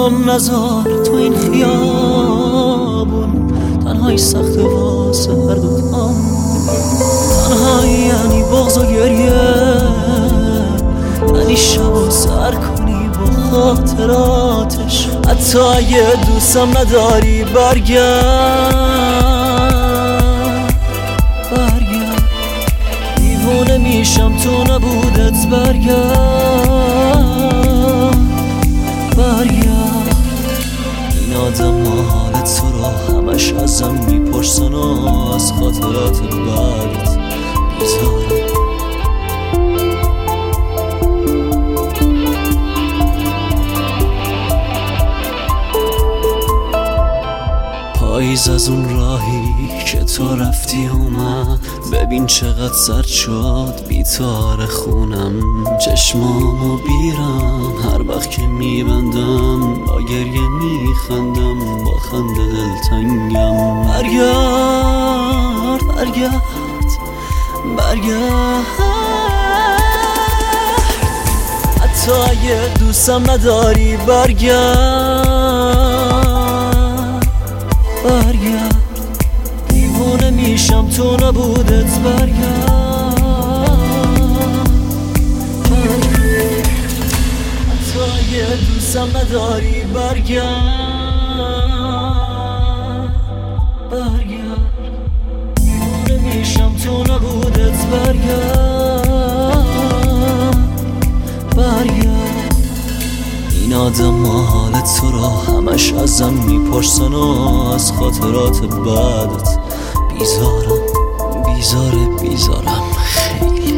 پام نذار تو این خیابون، تنهایی سخت واسه هر دوتام. تنهایی یعنی بغض و گریه، یعنی شب و سر کنی با خاطراتش. حتی اگه دوستم نداری برگرد، دیوونه میشم تو نبودت. برگرد این آدم حالت تو را همش ازم میپرسن و از خاطرات بدت بیزارم. پاییز از اون راهی که تو رفتی اومد، ببین چقدر سرد شد بی‌تار خونم. چشمامو بیرم هر وقت که میبندم، با گریه میخندم با خنده دلتنگم. برگرد حتی اگه دوستم نداری برگرد دیوونه میشم تو نبودت. برگرد حتی اگه دوستم نداری برگرد دیوونه میشم تو نبودت. برگرد این آدم حالت تو را همش ازم میپرسن و از خاطرات بدت بیزارم خیلی.